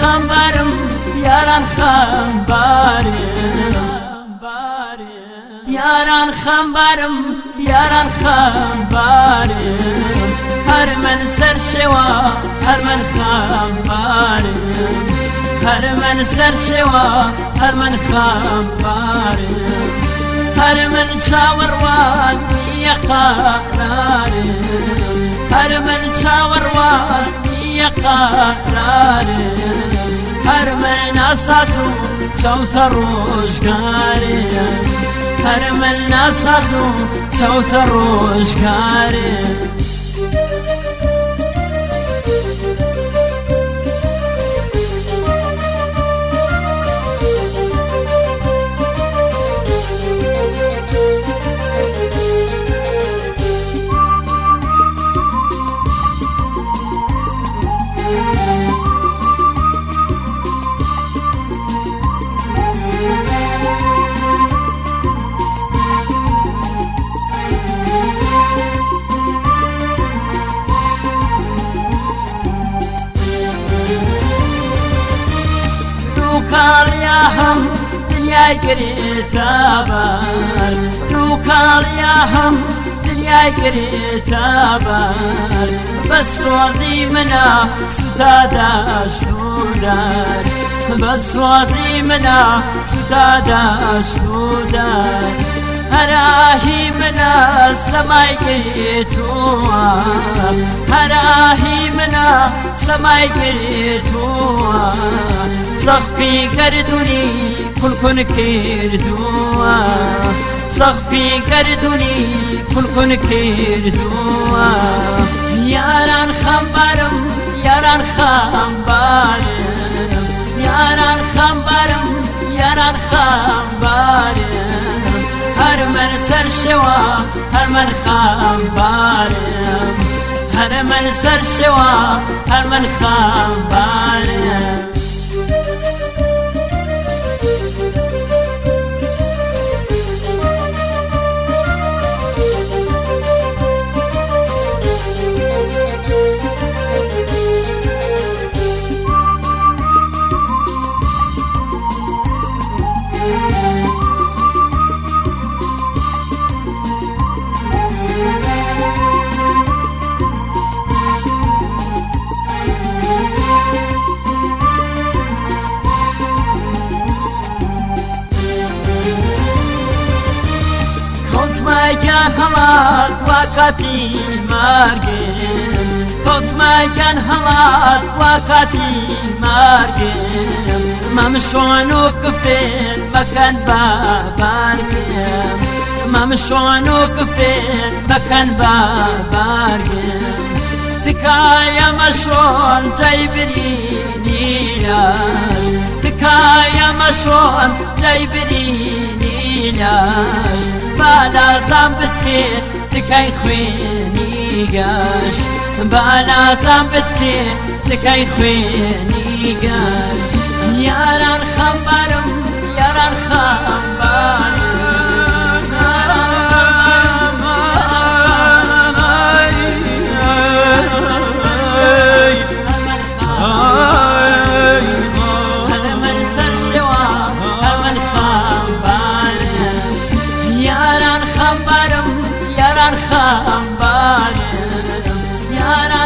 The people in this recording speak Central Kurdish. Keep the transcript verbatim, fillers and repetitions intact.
خەمبارم یاران خەمبارم یاران خەمبارم یاران خەمبارم هەر من سەر شێوە هەر من خەمبارم هەر من سەر شێوە هەر من خەمبارم هەر من چاوەڕوان نییە قەرارم هەر من چاوەڕوان نییە قەرارم هەر من ناساز و چەوتە ڕۆژگارم هەر من ناساز و چەوتە ڕۆژگارم کاڵیا هەم دنیای گرێتە بەر دوو کاڵیا هەم دنیای گرێتە بەر بە سۆزی منە سوتا دەشت و دەر بە سۆزی منە سوتا دەشت و دەر هەراهی منە سەمای گرێتووە هەراهی منە سەمای گرێتووە سەخفی گەردوونی کولکون کردووە سەخفی گەردوونی کولکون کردووە یاران خەمبارم یاران خەمبارم یاران خەمبارم یاران خەمبارم هەر من سەر شێوە هەر من خەمبارم هەر من سەر شێوە هەر من خەمبارم کۆچمایکیان هەڵات وا کاتی مارگێم کۆچمایکیان هەڵات وا کاتی مارگێم مەم شۆن و کفێن مەکەن بە بارگێم مەم شۆن و کفێن مەکەن بە بارگێم تکایە مەشۆن جای برینیلاش تکایە مەشۆن جای برینیلاش بالازام بتکێت تکای خوێنی گەش بالازام بتکێت تکای خوێنی گەش یاران خەمبارم یاران خەمبارم خەمبارم یاران